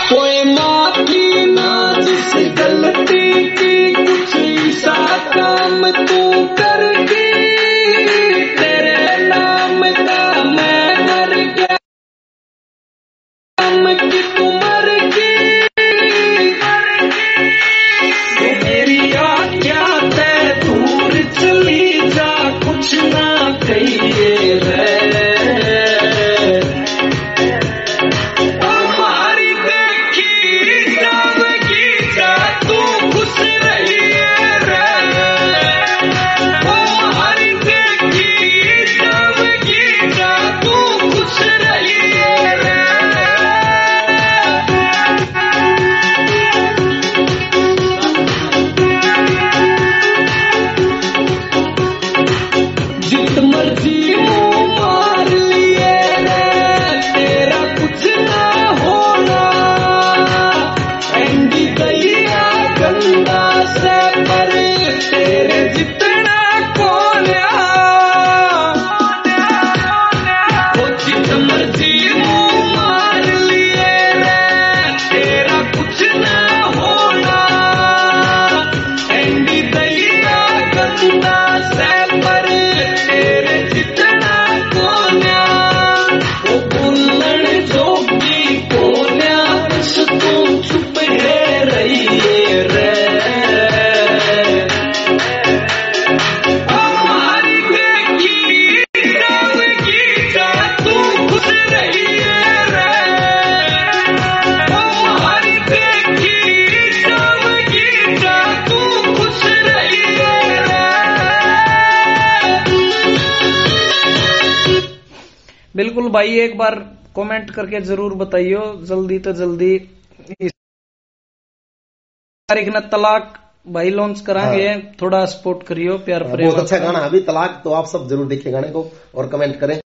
कोई माफी ना जिस गलती की, कुछ ऐसा काम तू करके तेरे नाम का मैं मर गया, नाम की तू मर गई। तो मेरी आज्ञा ते दूर चली जा, कुछ ना कहिए रे। जित मर्जी मुंह मार लिए रे, तेरा कुछ ना होना। एंडी गैया गंदा से पर तेरे जितना कोल्या। वो जित मर्जी मुंह मार लिए रे, तेरा कुछ ना होना। एंडी गैया गंदा से पर तेरे जितना कोन्या। वो बुल्लड़ जोगी कोन्या, बस तू चुप है रहिए रे। हमारी देखी जाओगी जा, तू खुश रहिए रे। हमारी देखी जाओगी जा, तू खुश रहिए रे। बिल्कुल भाई, एक बार कमेंट करके जरूर बताइयो, जल्दी तो जल्दी इस तारीख न तलाक भाई लॉन्च कराएंगे। थोड़ा सपोर्ट करियो, प्यार बहुत अच्छा गाना अभी तलाक, तो आप सब जरूर देखिए गाने को और कमेंट करें।